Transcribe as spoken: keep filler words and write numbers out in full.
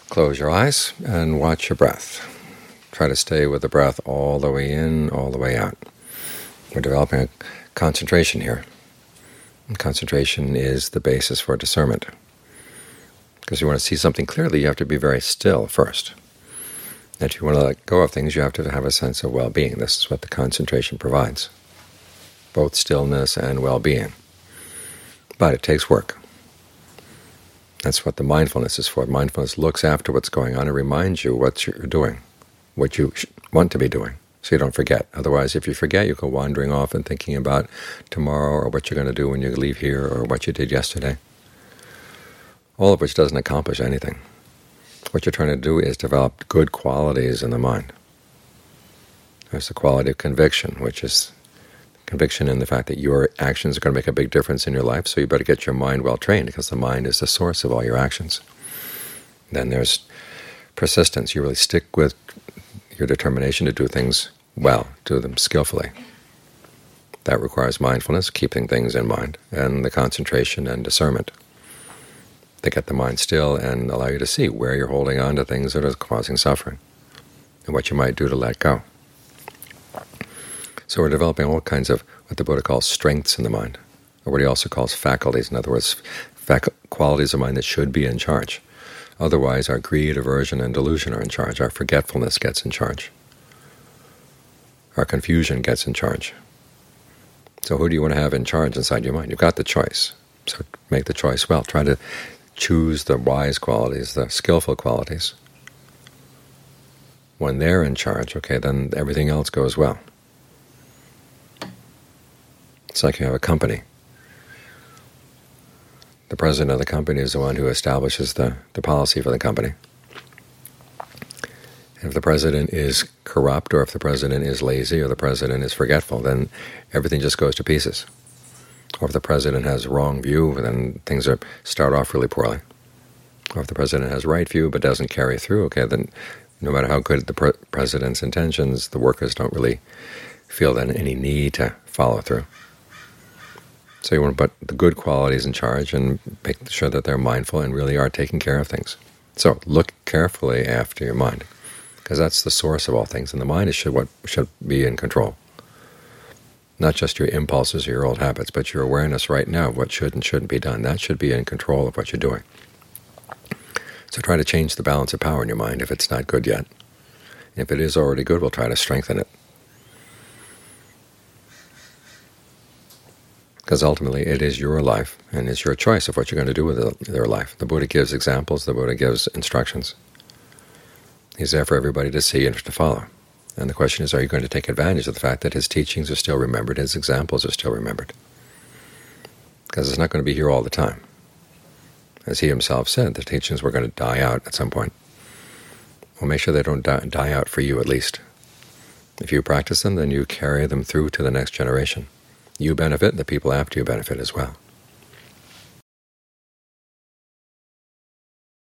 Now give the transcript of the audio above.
Close your eyes and watch your breath. Try to stay with the breath all the way in, all the way out. We're developing a concentration here. And concentration is the basis for discernment. Because you want to see something clearly, you have to be very still first. If you want to let go of things, you have to have a sense of well-being. This is what the concentration provides, both stillness and well-being. But it takes work. That's what the mindfulness is for. Mindfulness looks after what's going on and reminds you what you're doing, what you want to be doing, so you don't forget. Otherwise, if you forget, you go wandering off and thinking about tomorrow or what you're going to do when you leave here or what you did yesterday, all of which doesn't accomplish anything. What you're trying to do is develop good qualities in the mind. There's the quality of conviction, which is conviction in the fact that your actions are going to make a big difference in your life, so you better get your mind well trained, because the mind is the source of all your actions. Then there's persistence. You really stick with your determination to do things well, do them skillfully. That requires mindfulness, keeping things in mind, and the concentration and discernment. They get the mind still and allow you to see where you're holding on to things that are causing suffering and what you might do to let go. So we're developing all kinds of what the Buddha calls strengths in the mind, or what he also calls faculties. In other words, fac qualities of mind that should be in charge. Otherwise, our greed, aversion, and delusion are in charge. Our forgetfulness gets in charge. Our confusion gets in charge. So who do you want to have in charge inside your mind? You've got the choice. So make the choice well. Try to choose the wise qualities, the skillful qualities. When they're in charge, okay, then everything else goes well. It's like you have a company. The president of the company is the one who establishes the, the policy for the company. If the president is corrupt, or if the president is lazy, or the president is forgetful, then everything just goes to pieces. Or if the president has wrong view, then things are, start off really poorly. Or if the president has right view but doesn't carry through, okay, then no matter how good the pre president's intentions, the workers don't really feel then any need to follow through. So you want to put the good qualities in charge and make sure that they're mindful and really are taking care of things. So look carefully after your mind, because that's the source of all things, and the mind is should, what should be in control. Not just your impulses or your old habits, but your awareness right now of what should and shouldn't be done. That should be in control of what you're doing. So try to change the balance of power in your mind if it's not good yet. If it is already good, we'll try to strengthen it. Because ultimately it is your life, and it's your choice of what you're going to do with their life. The Buddha gives examples, the Buddha gives instructions. He's there for everybody to see and to follow. And the question is, are you going to take advantage of the fact that his teachings are still remembered, his examples are still remembered? Because it's not going to be here all the time. As he himself said, the teachings were going to die out at some point. Well, make sure they don't die, die out for you at least. If you practice them, then you carry them through to the next generation. You benefit, the people after you benefit as well.